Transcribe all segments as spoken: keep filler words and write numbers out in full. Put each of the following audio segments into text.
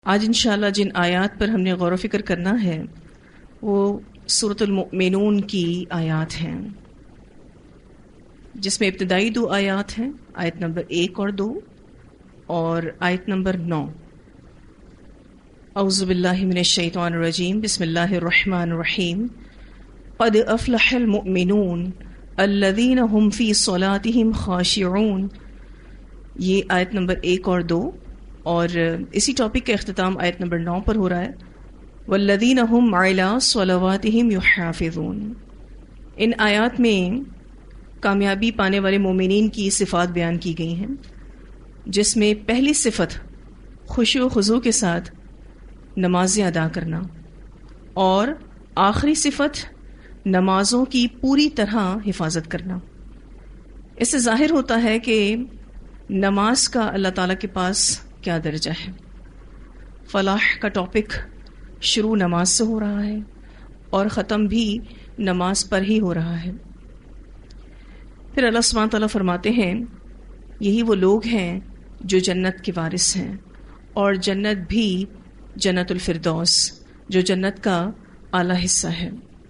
آج انشاءاللہ جن آیات پر ہم نے غور و فکر کرنا ہے وہ سورۃ المؤمنون کی آیات ہیں، جس میں ابتدائی دو آیات ہیں، آیت نمبر ایک اور دو اور آیت نمبر نو۔ اعوذ باللہ من الشیطان الرجیم، بسم اللہ الرحمن الرحیم۔ قد افلح المؤمنون الذین هم فی صلاتهم خاشعون، یہ آیت نمبر ایک اور دو، اور اسی ٹاپک کا اختتام آیت نمبر نو پر ہو رہا ہے، والذین هم علی صلواتهم یحافظون۔ ان آیات میں کامیابی پانے والے مومنین کی صفات بیان کی گئی ہیں، جس میں پہلی صفت خشوع و خضوع کے ساتھ نمازیں ادا کرنا، اور آخری صفت نمازوں کی پوری طرح حفاظت کرنا۔ اس سے ظاہر ہوتا ہے کہ نماز کا اللہ تعالیٰ کے پاس کیا درجہ ہے۔ فلاح کا ٹاپک شروع نماز سے ہو رہا ہے اور ختم بھی نماز پر ہی ہو رہا ہے۔ پھر اللہ سبحانہ تعالیٰ فرماتے ہیں یہی وہ لوگ ہیں جو جنت کے وارث ہیں، اور جنت بھی جنت الفردوس جو جنت کا اعلیٰ حصہ ہے۔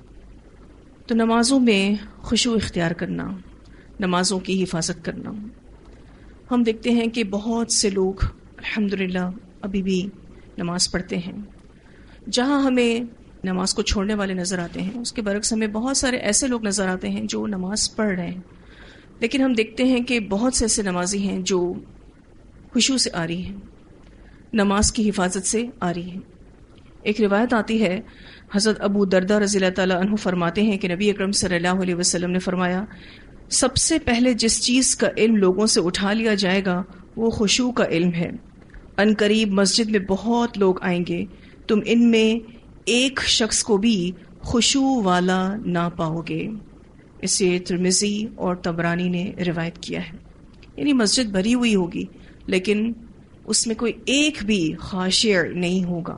تو نمازوں میں خشوع اختیار کرنا، نمازوں کی حفاظت کرنا۔ ہم دیکھتے ہیں کہ بہت سے لوگ الحمدللہ ابھی بھی نماز پڑھتے ہیں۔ جہاں ہمیں نماز کو چھوڑنے والے نظر آتے ہیں، اس کے برعکس ہمیں بہت سارے ایسے لوگ نظر آتے ہیں جو نماز پڑھ رہے ہیں، لیکن ہم دیکھتے ہیں کہ بہت سے ایسے نمازی ہیں جو خشوع سے آ رہی ہیں، نماز کی حفاظت سے آ رہی ہیں۔ ایک روایت آتی ہے، حضرت ابو دردہ رضی اللہ تعالیٰ عنہ فرماتے ہیں کہ نبی اکرم صلی اللہ علیہ وسلم نے فرمایا، سب سے پہلے جس چیز کا علم لوگوں سے اٹھا لیا جائے گا وہ خشوع کا علم ہے۔ ان قریب مسجد میں بہت لوگ آئیں گے، تم ان میں ایک شخص کو بھی خشوع والا نہ پاؤ گے۔ اسے ترمذی اور طبرانی نے روایت کیا ہے۔ یعنی مسجد بھری ہوئی ہوگی لیکن اس میں کوئی ایک بھی خاشع نہیں ہوگا۔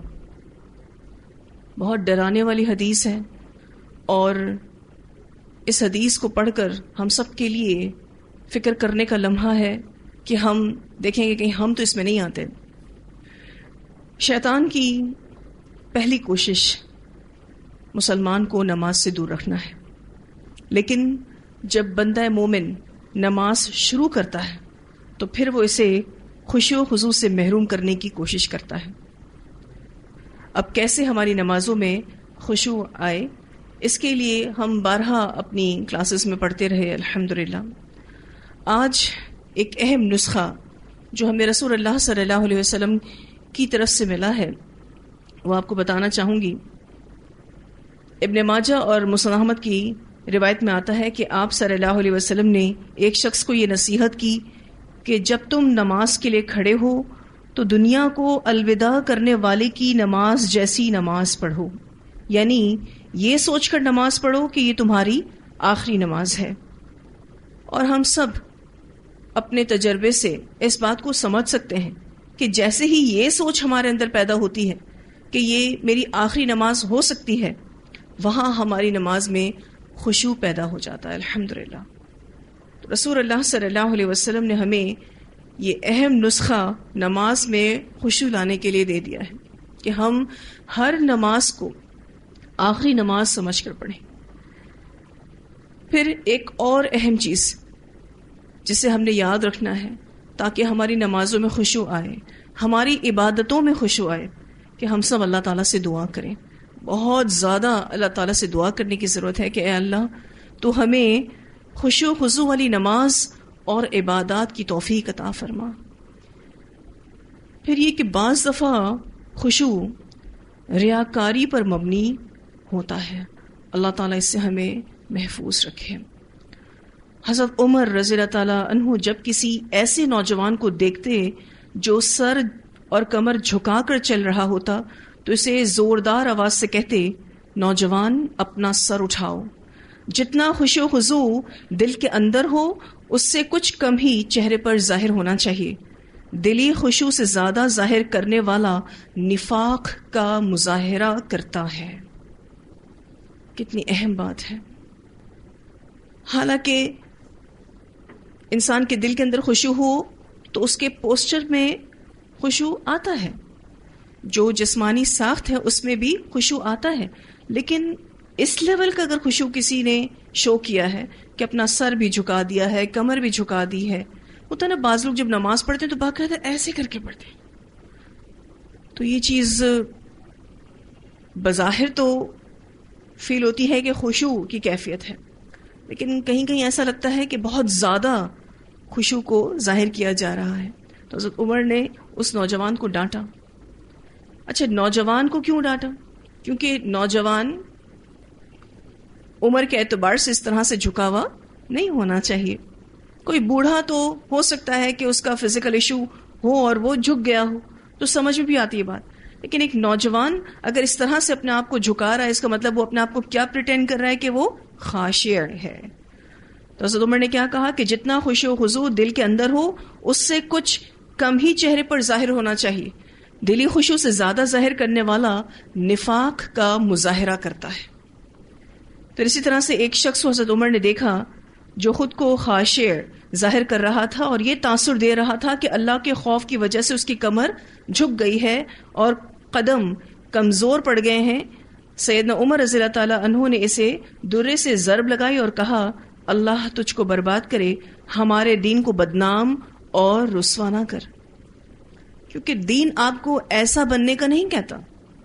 بہت ڈرانے والی حدیث ہے، اور اس حدیث کو پڑھ کر ہم سب کے لیے فکر کرنے کا لمحہ ہے کہ ہم دیکھیں گے کہ ہم تو اس میں نہیں آتے۔ شیطان کی پہلی کوشش مسلمان کو نماز سے دور رکھنا ہے، لیکن جب بندہ مومن نماز شروع کرتا ہے تو پھر وہ اسے خشوع و خضوع سے محروم کرنے کی کوشش کرتا ہے۔ اب کیسے ہماری نمازوں میں خشوع آئے، اس کے لیے ہم بارہا اپنی کلاسز میں پڑھتے رہے الحمدللہ۔ آج ایک اہم نسخہ جو ہمیں رسول اللہ صلی اللہ علیہ وسلم کی طرف سے ملا ہے وہ آپ کو بتانا چاہوں گی۔ ابن ماجہ اور مسند احمد کی روایت میں آتا ہے کہ آپ صلی اللہ علیہ وسلم نے ایک شخص کو یہ نصیحت کی کہ جب تم نماز کے لیے کھڑے ہو تو دنیا کو الوداع کرنے والے کی نماز جیسی نماز پڑھو، یعنی یہ سوچ کر نماز پڑھو کہ یہ تمہاری آخری نماز ہے۔ اور ہم سب اپنے تجربے سے اس بات کو سمجھ سکتے ہیں کہ جیسے ہی یہ سوچ ہمارے اندر پیدا ہوتی ہے کہ یہ میری آخری نماز ہو سکتی ہے، وہاں ہماری نماز میں خشوع پیدا ہو جاتا ہے الحمدللہ۔ رسول اللہ صلی اللہ علیہ وسلم نے ہمیں یہ اہم نسخہ نماز میں خشوع لانے کے لیے دے دیا ہے کہ ہم ہر نماز کو آخری نماز سمجھ کر پڑھیں۔ پھر ایک اور اہم چیز جسے ہم نے یاد رکھنا ہے تاکہ ہماری نمازوں میں خشوع آئے، ہماری عبادتوں میں خشوع آئے، کہ ہم سب اللہ تعالیٰ سے دعا کریں۔ بہت زیادہ اللہ تعالیٰ سے دعا کرنے کی ضرورت ہے کہ اے اللہ تو ہمیں خشوع و خضوع والی نماز اور عبادات کی توفیق عطا فرما۔ پھر یہ کہ بعض دفعہ خشوع ریاکاری پر مبنی ہوتا ہے، اللہ تعالیٰ اس سے ہمیں محفوظ رکھے۔ حضرت عمر رضی اللہ تعالیٰ عنہ جب کسی ایسے نوجوان کو دیکھتے جو سر اور کمر جھکا کر چل رہا ہوتا تو اسے زوردار آواز سے کہتے، نوجوان اپنا سر اٹھاؤ۔ جتنا خشوع و خضوع دل کے اندر ہو اس سے کچھ کم ہی چہرے پر ظاہر ہونا چاہیے۔ دلی خشوع سے زیادہ ظاہر کرنے والا نفاق کا مظاہرہ کرتا ہے۔ کتنی اہم بات ہے۔ حالانکہ انسان کے دل کے اندر خشوع ہو تو اس کے پوسچر میں خشوع آتا ہے، جو جسمانی ساخت ہے اس میں بھی خشوع آتا ہے، لیکن اس لیول کا اگر خشوع کسی نے شو کیا ہے کہ اپنا سر بھی جھکا دیا ہے، کمر بھی جھکا دی ہے، ہوتا ہے نا بعض لوگ جب نماز پڑھتے ہیں تو باقاعدہ ایسے کر کے پڑھتے ہیں، تو یہ چیز بظاہر تو فیل ہوتی ہے کہ خشوع کی کیفیت ہے، لیکن کہیں کہیں ایسا لگتا ہے کہ بہت زیادہ خشوع کو ظاہر کیا جا رہا ہے. تو حضرت عمر نے اس نوجوان کو ڈانٹا. اچھا نوجوان کو کیوں ڈانٹا؟ کیونکہ نوجوان عمر کے اعتبار سے اس طرح سے جھکا ہوا نہیں ہونا چاہیے. کوئی بوڑھا تو ہو سکتا ہے کہ اس کا فزیکل ایشو ہو اور وہ جھک گیا ہو تو سمجھ میں بھی آتی ہے بات، لیکن ایک نوجوان اگر اس طرح سے اپنے آپ کو جھکا رہا ہے، اس کا مطلب وہ اپنے آپ کو کیا پریٹینڈ کر رہا ہے کہ وہ خاشع ہے. تو حضرت عمر نے کیا کہا کہ جتنا خشوع و خضوع دل کے اندر ہو اس سے کچھ کم ہی چہرے پر ظاہر ہونا چاہیے. دلی خشوع سے زیادہ ظاہر کرنے والا نفاق کا مظاہرہ کرتا ہے. پھر اسی طرح سے ایک شخص کو حضرت عمر نے دیکھا جو خود کو خاشع ظاہر کر رہا تھا اور یہ تاثر دے رہا تھا کہ اللہ کے خوف کی وجہ سے اس کی کمر جھک گئی ہے اور قدم کمزور پڑ گئے ہیں. سیدنا عمر رضی اللہ تعالیٰ عنہ نے اسے درے سے ضرب لگائی اور کہا اللہ تجھ کو برباد کرے، ہمارے دین کو بدنام اور رسوا نہ کر. کیونکہ دین آپ کو ایسا بننے کا نہیں کہتا.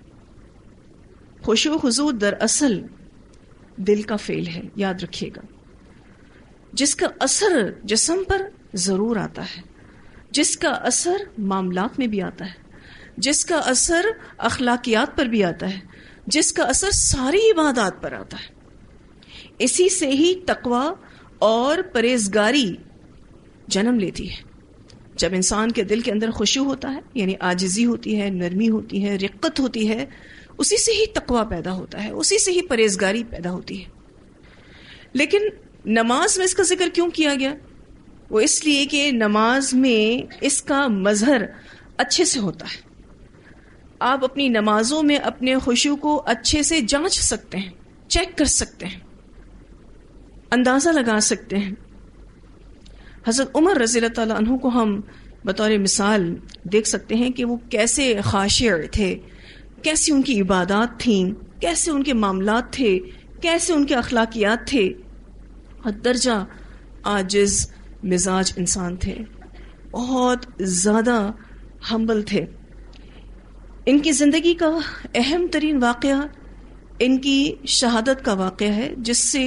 خشوع و خضوع دراصل دل کا فعل ہے، یاد رکھیے گا، جس کا اثر جسم پر ضرور آتا ہے، جس کا اثر معاملات میں بھی آتا ہے، جس کا اثر اخلاقیات پر بھی آتا ہے، جس کا اثر ساری عبادات پر آتا ہے. اسی سے ہی تقوی اور پرہیزگاری جنم لیتی ہے. جب انسان کے دل کے اندر خشوع ہوتا ہے، یعنی عاجزی ہوتی ہے، نرمی ہوتی ہے، رقت ہوتی ہے، اسی سے ہی تقوی پیدا ہوتا ہے، اسی سے ہی پرہیزگاری پیدا ہوتی ہے. لیکن نماز میں اس کا ذکر کیوں کیا گیا؟ وہ اس لیے کہ نماز میں اس کا مظہر اچھے سے ہوتا ہے. آپ اپنی نمازوں میں اپنے خشوع کو اچھے سے جانچ سکتے ہیں، چیک کر سکتے ہیں، اندازہ لگا سکتے ہیں. حضرت عمر رضی اللہ تعالیٰ عنہ کو ہم بطور مثال دیکھ سکتے ہیں کہ وہ کیسے خاشع تھے، کیسی ان کی عبادات تھیں، کیسے ان کے معاملات تھے، کیسے ان کے اخلاقیات تھے. اور درجہ عاجز مزاج انسان تھے، بہت زیادہ ہمبل تھے. ان کی زندگی کا اہم ترین واقعہ ان کی شہادت کا واقعہ ہے، جس سے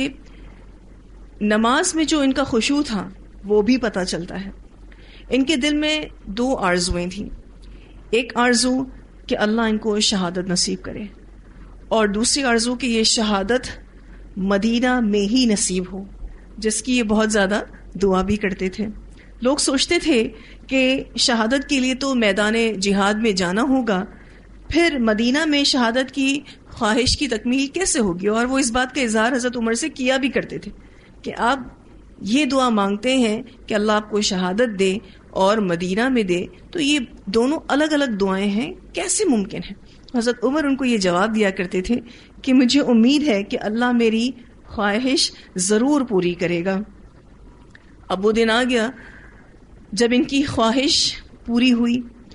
نماز میں جو ان کا خشوع تھا وہ بھی پتہ چلتا ہے. ان کے دل میں دو آرزویں تھیں. ایک آرزو کہ اللہ ان کو شہادت نصیب کرے، اور دوسری آرزو کہ یہ شہادت مدینہ میں ہی نصیب ہو، جس کی یہ بہت زیادہ دعا بھی کرتے تھے. لوگ سوچتے تھے کہ شہادت کے لیے تو میدان جہاد میں جانا ہوگا، پھر مدینہ میں شہادت کی خواہش کی تکمیل کیسے ہوگی؟ اور وہ اس بات کا اظہار حضرت عمر سے کیا بھی کرتے تھے کہ آپ یہ دعا مانگتے ہیں کہ اللہ آپ کو شہادت دے اور مدینہ میں دے، تو یہ دونوں الگ الگ دعائیں ہیں، کیسے ممکن ہے؟ حضرت عمر ان کو یہ جواب دیا کرتے تھے کہ مجھے امید ہے کہ اللہ میری خواہش ضرور پوری کرے گا. اب وہ دن آ گیا جب ان کی خواہش پوری ہوئی.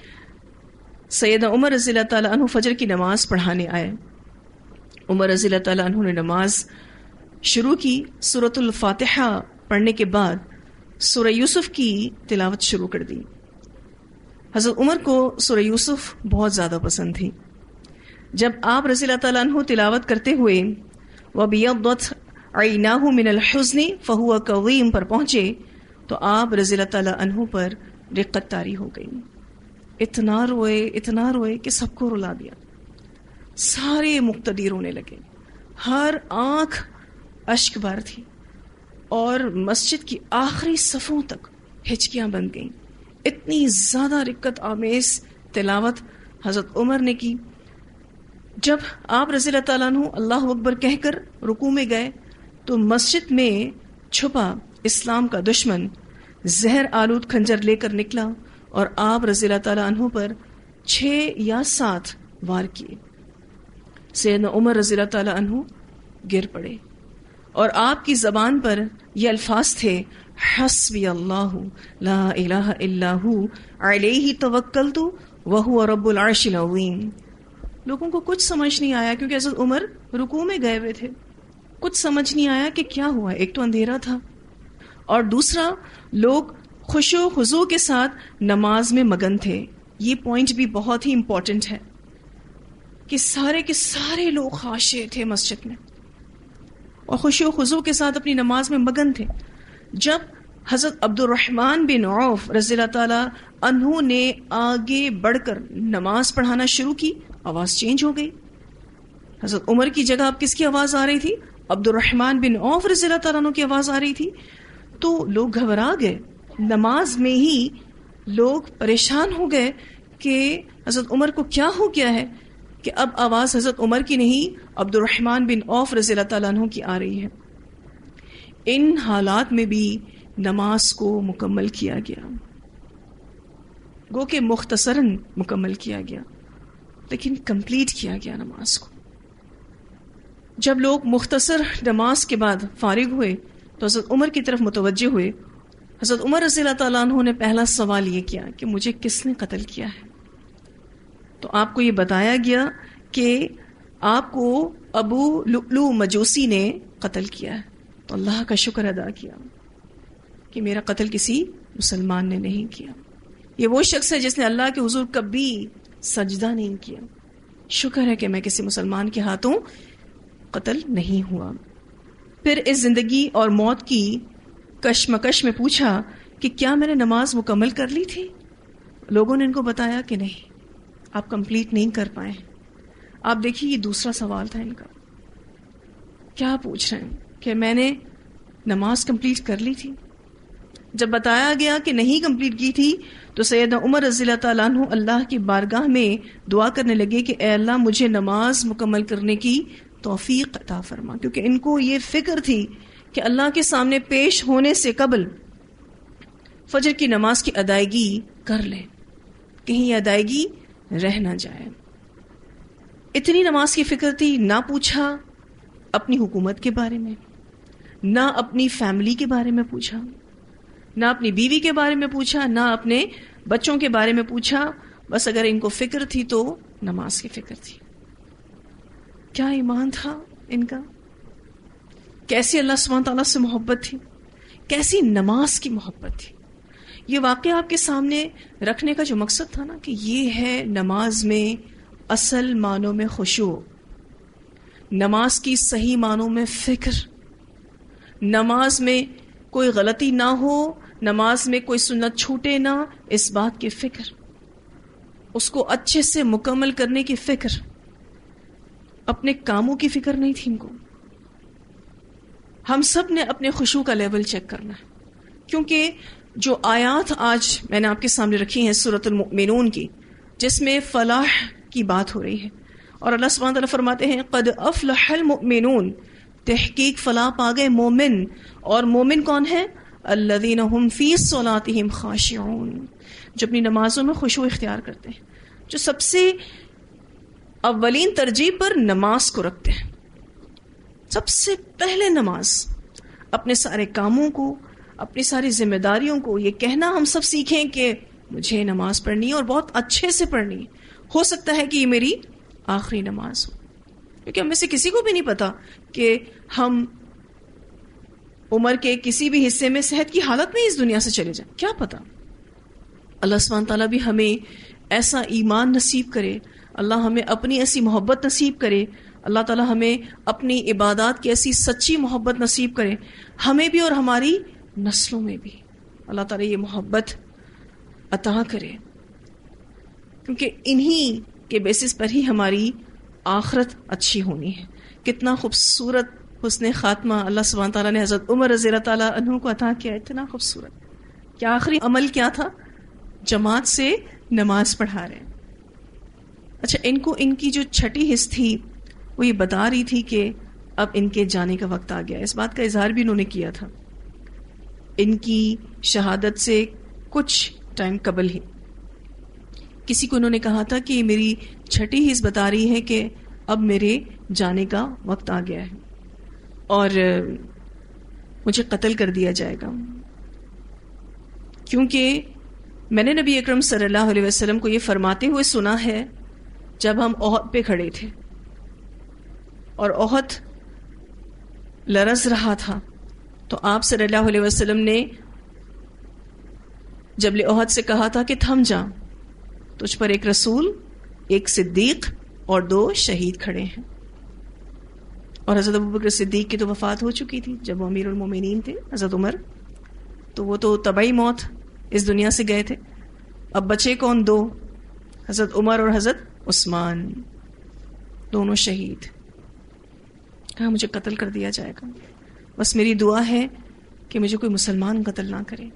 سیدنا عمر رضی اللہ تعالیٰ عنہ فجر کی نماز پڑھانے آئے. عمر رضی اللہ تعالیٰ عنہ نے نماز شروع کی. سورۃ الفاتحہ پڑھنے کے بعد سورہ یوسف کی تلاوت شروع کر دی. حضرت عمر کو سورہ یوسف بہت زیادہ پسند تھی. جب آپ رضی اللہ تعالیٰ عنہ تلاوت کرتے ہوئے وَبِيَضَّتْ عَيْنَاهُ مِنَ الْحُزْنِ فَهُوَ كَظِيمٌ پر پہنچے تو آپ رضی اللہ تعالیٰ عنہ پر رقت طاری ہو گئی. اتنا روئے اتنا روئے کہ سب کو رلا دیا. سارے مقتدی رونے لگے، ہر آنکھ اشک بار تھی، اور مسجد کی آخری صفوں تک ہچکیاں بن گئیں. اتنی زیادہ رقت آمیز تلاوت حضرت عمر نے کی. جب آپ رضی اللہ تعالیٰ عنہ اللہ اکبر کہہ کر رکوع میں گئے تو مسجد میں چھپا اسلام کا دشمن زہر آلود خنجر لے کر نکلا اور آپ رضی اللہ تعالیٰ عنہ پر چھ یا سات وار کیے. سیدنا عمر رضی اللہ تعالیٰ عنہ گر پڑے اور آپ کی زبان پر یہ الفاظ تھے، حسبی اللہ لا الہ الا ہو علیہ توکلت وَهُوَ رَبُّ الْعَرْشِ الْعَظِيمِ۔ لوگوں کو کچھ سمجھ نہیں آیا کیونکہ حضرت عمر رکوع میں گئے ہوئے تھے، کچھ سمجھ نہیں آیا کہ کیا ہوا۔ ایک تو اندھیرا تھا اور دوسرا لوگ خشوع و خضوع کے ساتھ نماز میں مگن تھے۔ یہ پوائنٹ بھی بہت ہی امپورٹنٹ ہے کہ سارے کے سارے لوگ خاشع تھے مسجد میں اور خشوع و خضوع کے ساتھ اپنی نماز میں مگن تھے۔ جب حضرت عبد الرحمن بن عوف رضی اللہ تعالی عنہ نے آگے بڑھ کر نماز پڑھانا شروع کی، آواز چینج ہو گئی۔ حضرت عمر کی جگہ اب کس کی آواز آ رہی تھی؟ عبد الرحمن بن عوف رضی اللہ تعالیٰ عنہ کی آواز آ رہی تھی۔ تو لوگ گھبرا گئے، نماز میں ہی لوگ پریشان ہو گئے کہ حضرت عمر کو کیا ہو گیا ہے کہ اب آواز حضرت عمر کی نہیں عبد الرحمن بن عوف رضی اللہ تعالیٰ عنہ کی آ رہی ہے۔ ان حالات میں بھی نماز کو مکمل کیا گیا، گو کہ مختصراً مکمل کیا گیا لیکن کمپلیٹ کیا گیا نماز کو۔ جب لوگ مختصر نماز کے بعد فارغ ہوئے تو حضرت عمر کی طرف متوجہ ہوئے۔ حضرت عمر رضی اللہ تعالیٰ عنہ نے پہلا سوال یہ کیا کہ مجھے کس نے قتل کیا ہے؟ تو آپ کو یہ بتایا گیا کہ آپ کو ابو لؤلؤ مجوسی نے قتل کیا ہے۔ تو اللہ کا شکر ادا کیا کہ میرا قتل کسی مسلمان نے نہیں کیا۔ یہ وہ شخص ہے جس نے اللہ کے حضور کبھی سجدہ نہیں کیا۔ شکر ہے کہ میں کسی مسلمان کے ہاتھوں قتل نہیں ہوا۔ پھر اس زندگی اور موت کی کشمکش میں پوچھا کہ کیا میں نے نماز مکمل کر لی تھی؟ لوگوں نے ان کو بتایا کہ نہیں، آپ کمپلیٹ نہیں کر پائے۔ آپ دیکھیے یہ دوسرا سوال تھا ان کا، کیا پوچھ رہے ہیں کہ میں نے نماز کمپلیٹ کر لی تھی؟ جب بتایا گیا کہ نہیں کمپلیٹ کی تھی تو سیدنا عمر رضی اللہ تعالیٰ عنہ اللہ کی بارگاہ میں دعا کرنے لگے کہ اے اللہ مجھے نماز مکمل کرنے کی توفیق عطا فرما، کیونکہ ان کو یہ فکر تھی کہ اللہ کے سامنے پیش ہونے سے قبل فجر کی نماز کی ادائیگی کر لیں، کہیں یہ ادائیگی رہ نہ جائے۔ اتنی نماز کی فکر تھی، نہ پوچھا اپنی حکومت کے بارے میں، نہ اپنی فیملی کے بارے میں پوچھا، نہ اپنی بیوی کے بارے میں پوچھا، نہ اپنے بچوں کے بارے میں پوچھا۔ بس اگر ان کو فکر تھی تو نماز کی فکر تھی۔ کیا ایمان تھا ان کا، کیسی اللہ سبحانہ تعالیٰ سے محبت تھی، کیسی نماز کی محبت تھی۔ یہ واقعہ آپ کے سامنے رکھنے کا جو مقصد تھا نا کہ یہ ہے نماز میں اصل معنوں میں خشوع، نماز کی صحیح معنوں میں فکر، نماز میں کوئی غلطی نہ ہو، نماز میں کوئی سنت چھوٹے نہ، اس بات کی فکر، اس کو اچھے سے مکمل کرنے کی فکر، اپنے کاموں کی فکر نہیں تھی ان کو۔ ہم سب نے اپنے خشوع کا لیول چیک کرنا ہے، کیونکہ جو آیات آج میں نے آپ کے سامنے رکھی ہیں سورۃ المؤمنون کی، جس میں فلاح کی بات ہو رہی ہے، اور اللہ سبحانہ تعالیٰ فرماتے ہیں قد افلح المؤمنون، تحقیق فلاح پا گئے مومن۔ اور مومن کون ہے؟ الذین هم فی صلاتهم خاشعون، جو اپنی نمازوں میں خشوع اختیار کرتے ہیں، جو سب سے اولین ترجیح پر نماز کو رکھتے ہیں، سب سے پہلے نماز، اپنے سارے کاموں کو، اپنی ساری ذمہ داریوں کو یہ کہنا ہم سب سیکھیں کہ مجھے نماز پڑھنی ہے اور بہت اچھے سے پڑھنی ہے۔ ہو سکتا ہے کہ یہ میری آخری نماز ہو، کیونکہ ہم میں سے کسی کو بھی نہیں پتا کہ ہم عمر کے کسی بھی حصے میں صحت کی حالت میں اس دنیا سے چلے جائیں، کیا پتا۔ اللہ سبحانہ تعالیٰ بھی ہمیں ایسا ایمان نصیب کرے، اللہ ہمیں اپنی ایسی محبت نصیب کرے، اللہ تعالیٰ ہمیں اپنی عبادات کی ایسی سچی محبت نصیب کرے، ہمیں بھی اور ہماری نسلوں میں بھی اللہ تعالیٰ یہ محبت عطا کرے، کیونکہ انہی کے بیسس پر ہی ہماری آخرت اچھی ہونی ہے۔ کتنا خوبصورت حسن خاتمہ اللہ سبحانہ تعالیٰ نے حضرت عمر رضی اللہ تعالیٰ عنہ کو عطا کیا، اتنا خوبصورت۔ کیا آخری عمل کیا تھا؟ جماعت سے نماز پڑھا رہے ہیں۔ اچھا، ان کو ان کی جو چھٹی حص تھی وہ یہ بتا رہی تھی کہ اب ان کے جانے کا وقت آ گیا۔ اس بات کا اظہار بھی انہوں نے کیا تھا ان کی شہادت سے کچھ ٹائم قبل ہی۔ کسی کو انہوں نے کہا تھا کہ میری چھٹی حص بتا رہی ہے کہ اب میرے جانے کا وقت آ گیا ہے اور مجھے قتل کر دیا جائے گا، کیونکہ میں نے نبی اکرم صلی اللہ علیہ وسلم کو یہ فرماتے ہوئے سنا ہے جب ہم احد پہ کھڑے تھے اور احد لرز رہا تھا، تو آپ صلی اللہ علیہ وسلم نے جبل احد سے کہا تھا کہ تھم جا، تجھ پر ایک رسول، ایک صدیق اور دو شہید کھڑے ہیں. اور حضرت ابوبکر صدیق کی تو وفات ہو چکی تھی جب وہ امیر المومنین تھے. حضرت عمر تو وہ تو طبعی موت اس دنیا سے گئے تھے. اب بچے کون؟ دو، حضرت عمر اور حضرت عثمان، دونوں شہید. کہا مجھے قتل کر دیا جائے گا، بس میری دعا ہے کہ مجھے کوئی مسلمان قتل نہ کرے.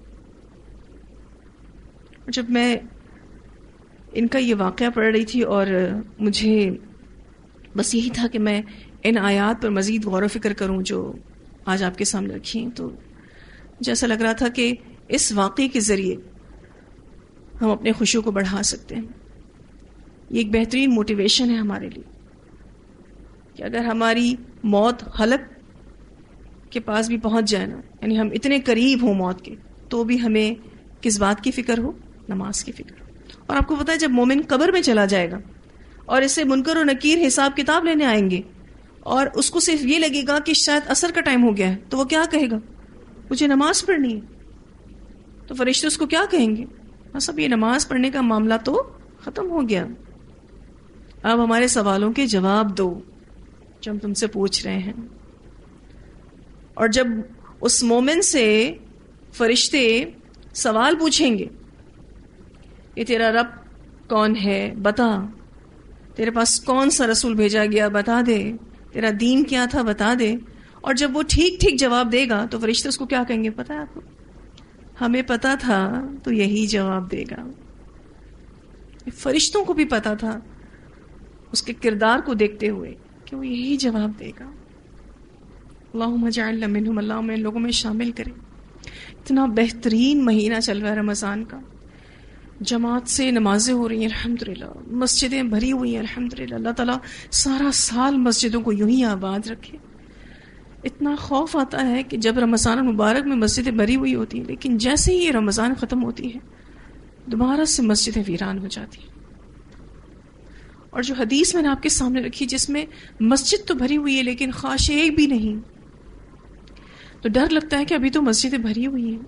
جب میں ان کا یہ واقعہ پڑھ رہی تھی اور مجھے بس یہی تھا کہ میں ان آیات پر مزید غور و فکر کروں جو آج آپ کے سامنے رکھی ہیں، تو جیسا لگ رہا تھا کہ اس واقعے کے ذریعے ہم اپنے خوشیوں کو بڑھا سکتے ہیں. یہ ایک بہترین موٹیویشن ہے ہمارے لیے کہ اگر ہماری موت حلق کے پاس بھی پہنچ جائے نا، یعنی ہم اتنے قریب ہوں موت کے، تو بھی ہمیں کس بات کی فکر ہو؟ نماز کی فکر. اور آپ کو پتا ہے جب مومن قبر میں چلا جائے گا اور اسے منکر و نکیر حساب کتاب لینے آئیں گے اور اس کو صرف یہ لگے گا کہ شاید عصر کا ٹائم ہو گیا ہے، تو وہ کیا کہے گا؟ مجھے نماز پڑھنی ہے. تو فرشتے اس کو کیا کہیں گے؟ بس اب یہ نماز پڑھنے کا معاملہ تو ختم ہو گیا، اب ہمارے سوالوں کے جواب دو جو ہم تم سے پوچھ رہے ہیں. اور جب اس مومن سے فرشتے سوال پوچھیں گے کہ تیرا رب کون ہے بتا، تیرے پاس کون سا رسول بھیجا گیا بتا دے، تیرا دین کیا تھا بتا دے، اور جب وہ ٹھیک ٹھیک جواب دے گا تو فرشتے اس کو کیا کہیں گے پتا ہے آپ کو؟ ہمیں پتا تھا تو یہی جواب دے گا. فرشتوں کو بھی پتا تھا اس کے کردار کو دیکھتے ہوئے کہ وہ یہی جواب دے گا. اللہم اجعلنا منہم، اللہ ہمیں ان لوگوں میں شامل کرے. اتنا بہترین مہینہ چل رہا ہے رمضان کا، جماعت سے نمازیں ہو رہی ہیں الحمدللہ، مسجدیں بھری ہوئی ہیں الحمدللہ. اللہ تعالیٰ سارا سال مسجدوں کو یوں ہی آباد رکھے. اتنا خوف آتا ہے کہ جب رمضان المبارک میں مسجدیں بھری ہوئی ہوتی ہیں، لیکن جیسے ہی یہ رمضان ختم ہوتی ہے دوبارہ سے مسجدیں ویران ہو جاتی ہیں. اور جو حدیث میں نے آپ کے سامنے رکھی جس میں مسجد تو بھری ہوئی ہے لیکن خواش ایک بھی نہیں، تو ڈر لگتا ہے کہ ابھی تو مسجدیں بھری ہوئی ہیں.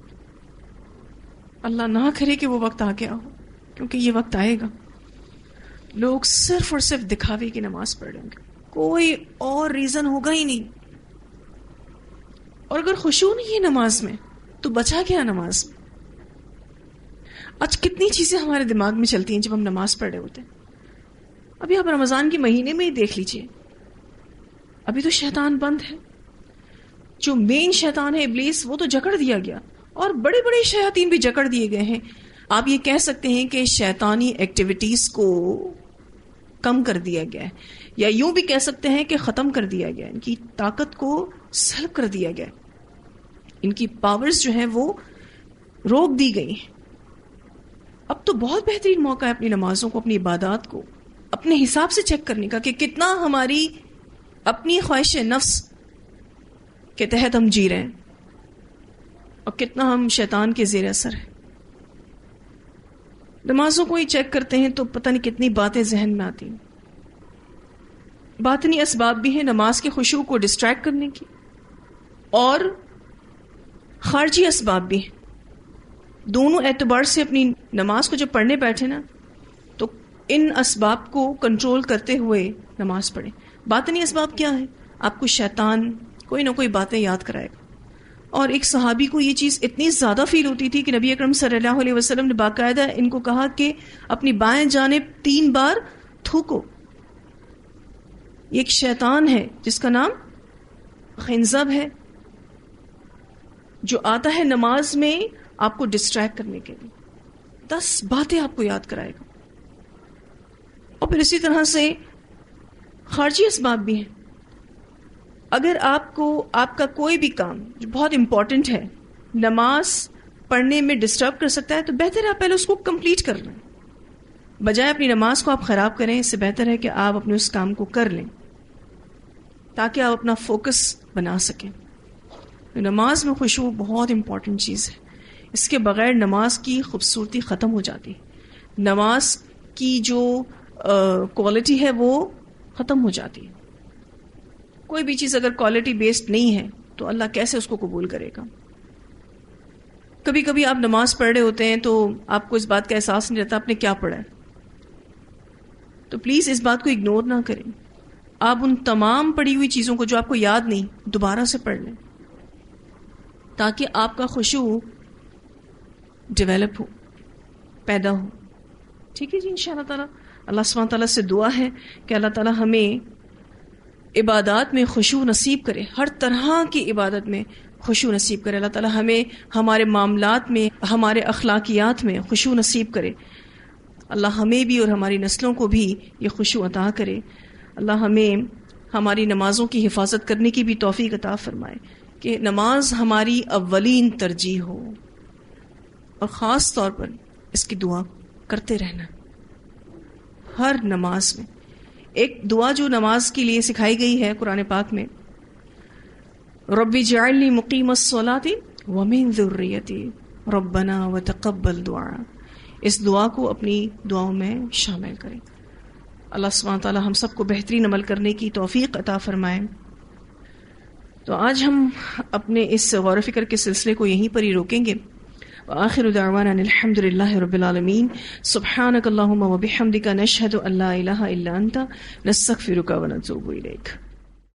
اللہ نہ کرے کہ وہ وقت آ گیا ہو، کیونکہ یہ وقت آئے گا لوگ صرف اور صرف دکھاوے کی نماز پڑھ لیں گے، کوئی اور ریزن ہوگا ہی نہیں. اور اگر خشوع نہیں ہے نماز میں تو بچا گیا نماز میں. آج کتنی چیزیں ہمارے دماغ میں چلتی ہیں جب ہم نماز پڑھ رہے ہوتے ہیں. ابھی آپ رمضان کے مہینے میں ہی دیکھ لیجئے، ابھی تو شیطان بند ہے. جو مین شیطان ہے ابلیس وہ تو جکڑ دیا گیا، اور بڑے بڑے شیاطین بھی جکڑ دیے گئے ہیں. آپ یہ کہہ سکتے ہیں کہ شیطانی ایکٹیویٹیز کو کم کر دیا گیا ہے، یا یوں بھی کہہ سکتے ہیں کہ ختم کر دیا گیا ہے. ان کی طاقت کو سلب کر دیا گیا ہے، ان کی پاورز جو ہیں وہ روک دی گئی ہیں. اب تو بہت بہترین موقع ہے اپنی نمازوں کو، اپنی عبادات کو اپنے حساب سے چیک کرنے کا کہ کتنا ہماری اپنی خواہش نفس کے تحت ہم جی رہے ہیں اور کتنا ہم شیطان کے زیر اثر ہیں. نمازوں کو ہی چیک کرتے ہیں تو پتہ نہیں کتنی باتیں ذہن میں آتی ہیں. باطنی اسباب بھی ہیں نماز کے خشوع کو ڈسٹریکٹ کرنے کی، اور خارجی اسباب بھی ہیں. دونوں اعتبار سے اپنی نماز کو جب پڑھنے بیٹھے نا تو ان اسباب کو کنٹرول کرتے ہوئے نماز پڑھیں. باطنی اسباب کیا ہے؟ آپ کو شیطان کوئی نہ کوئی باتیں یاد کرائے گا. اور ایک صحابی کو یہ چیز اتنی زیادہ فیل ہوتی تھی کہ نبی اکرم صلی اللہ علیہ وسلم نے باقاعدہ ان کو کہا کہ اپنی بائیں جانب تین بار تھوکو. ایک شیطان ہے جس کا نام خنزب ہے، جو آتا ہے نماز میں آپ کو ڈسٹریکٹ کرنے کے لیے، دس باتیں آپ کو یاد کرائے گا. اور پھر اسی طرح سے خارجی اسباب بھی ہیں. اگر آپ کو آپ کا کوئی بھی کام جو بہت امپورٹنٹ ہے نماز پڑھنے میں ڈسٹرب کر سکتا ہے تو بہتر ہے آپ پہلے اس کو کمپلیٹ کر لیں، بجائے اپنی نماز کو آپ خراب کریں. اس سے بہتر ہے کہ آپ اپنے اس کام کو کر لیں تاکہ آپ اپنا فوکس بنا سکیں. نماز میں خشوع بہت امپورٹنٹ چیز ہے. اس کے بغیر نماز کی خوبصورتی ختم ہو جاتی. نماز کی جو کوالٹی ہے وہ ختم ہو جاتی ہے. کوئی بھی چیز اگر کوالٹی بیسڈ نہیں ہے تو اللہ کیسے اس کو قبول کرے گا؟ کبھی کبھی آپ نماز پڑھ رہے ہوتے ہیں تو آپ کو اس بات کا احساس نہیں رہتا آپ نے کیا پڑھا ہے. تو پلیز اس بات کو اگنور نہ کریں. آپ ان تمام پڑھی ہوئی چیزوں کو جو آپ کو یاد نہیں دوبارہ سے پڑھ لیں تاکہ آپ کا خشوع ڈیولپ ہو، پیدا ہو. ٹھیک ہے جی، انشاءاللہ تعالی. اللہ سبحانہ تعالیٰ سے دعا ہے کہ اللہ تعالیٰ ہمیں عبادات میں خشوع نصیب کرے، ہر طرح کی عبادت میں خشوع نصیب کرے. اللہ تعالیٰ ہمیں ہمارے معاملات میں، ہمارے اخلاقیات میں خشوع نصیب کرے. اللہ ہمیں بھی اور ہماری نسلوں کو بھی یہ خشوع عطا کرے. اللہ ہمیں ہماری نمازوں کی حفاظت کرنے کی بھی توفیق عطا فرمائے کہ نماز ہماری اولین ترجیح ہو، اور خاص طور پر اس کی دعا کرتے رہنا ہر نماز میں. ایک دعا جو نماز کے لیے سکھائی گئی ہے قرآن پاک میں، رب اجعلنی مقیم الصلاۃ ومن ذریتی ربنا وتقبل دعا. اس دعا کو اپنی دعاؤں میں شامل کریں. اللہ سبحانہ تعالی ہم سب کو بہترین عمل کرنے کی توفیق عطا فرمائے. تو آج ہم اپنے اس غور و فکر کے سلسلے کو یہیں پر ہی روکیں گے. وآخر دعوانا الحمد للہ رب العالمین. سبحانک اللہم وبحمدک نشہد ان لا الہ الا انت نستغفرک ونتوب الیک.